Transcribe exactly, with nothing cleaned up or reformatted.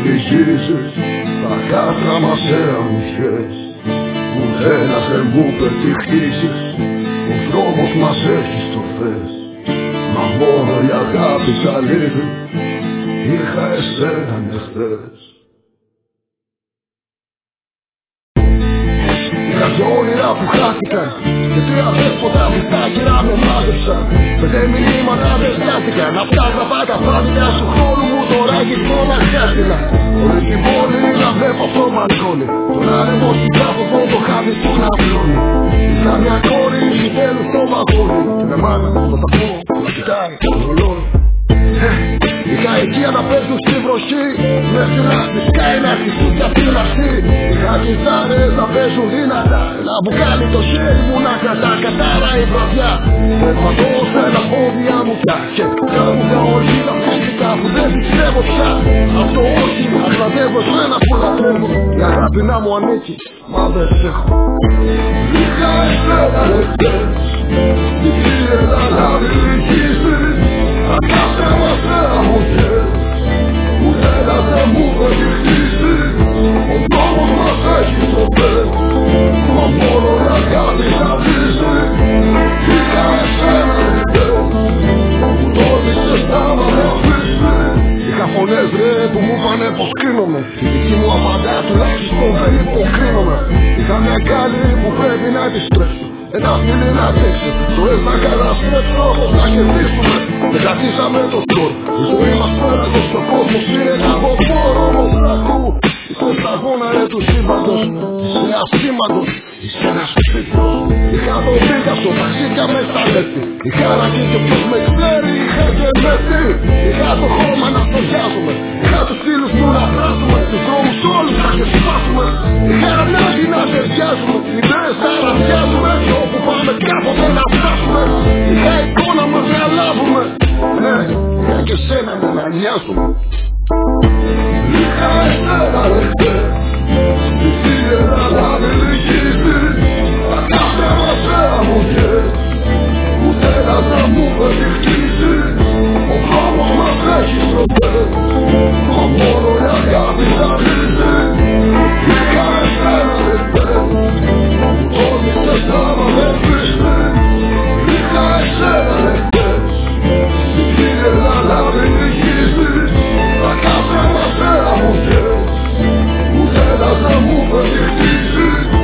λυγίζεις τα κάστρα μας αιωνιές. Ούτε ένας δεν μου πετυχτήσεις, ο δρόμος μας έχει στροφές. Μα μόνο η αγάπη καλύπτει, είχα εσένα εχθές. Για δυο όνειρα που χάθηκαν και τρία δέσποτα μυστά κυρά με μάζεψαν. Πέντε μηνύματα δεν στάθηκαν απ' τα γραπάτα φάδικα σου χρόνου μου τώρα γυρνώνα χάστηνα. Όλη την πόλη να βλέπω στο μπαλκόνι, τον άνεμο στην κάφοβο το χάδι του να πλώνει. Είχα μια κόρη μητέλου στο βαγόνι, την εμάνα στο σταθμό να κοιτάει το μιλώνει. Είχα εκεί να παίζουν στη βροχή, με συνάστησκα ένα χτυπούτια στην αρχή. Είχα κιθάρες να παίζουν δυνατά, ένα μπουκάλι το χέρι μου να κρατά κατάρα η βραδιά. Περπατώ σε ένα πόδια μου πια και κάνω μια οργίδα φυσικά που δεν πιστεύω πια. Αυτό όχι, αγραδεύω εσένα που λατρεύω, η αγάπη να μου ανήκει, μα δεν έχω. Είχα εσένα εχθές, τι πήρε να λάβει λυγίσεις. Αγάπη μας αιωνιές, ούτε ένας δεν μου πετυχτήσεις, ο δρόμος μας έχει στροφές. Μα μόνο η αγάπη καλύπτει, είχα εσένα εχθές, που τόλμησες να μ' αγαπήσεις. Είχα φωνές ρε που μου πάνε πως κρίνομαι, η δική μου απαντά τουλάχιστον δεν υποκρίνομαι. Είχα μια γκάλη που πρέπει να επιστρέψω, ένα φίλι να αντέξω, ζωές να καταστρέψω όπως να κερδίσουμε. Δεν καθίσαμε το σκορ, η ζωή μας πέρασε στο κόσμο, πήρε ένα βοφόρο όμως ακού. Είσαι σταγόνα ρε του σύμπαντος, είσαι ασήμαντος, είσαι ένας ψήφιος. Είχα το Πίκασο, ταξίδια μες στα λέτη, είχα ρακή και ποιος με ξέρει, είχα και μέση. Είχα το χώμα να στοχιάζουμε, είχα τους φίλους μου να βράζουμε, τους δρόμους όλους να ξεσπάσουμε. Είχα ανάγκη να ταιριάζουμε, ιδέες να ραδιάζουμε, κι όπου πάμε κάποτε να φτάσουμε. Είχα εικόνα μας να λάβουμε, ναι, είχα και σένα να νοιάζουμε. Είχα εσένα εχθές, τι πήρε να λάβει λυγίσεις. Τα κάστρα μας αιωνιές, ούτε ένας να μου πετυχτήσεις, ο δρόμος μας έχει στροφές. Μα μόνο η αγάπη καλύπτει, είχα εσένα εχθές, που τόλμησες να μ' αγαπήσεις. Είχα εσένα εχθές, τι πήρε να λάβει λυγίσεις. Τα κάστρα μας αιωνιές, ούτε ένας να μου πετυχτήσεις,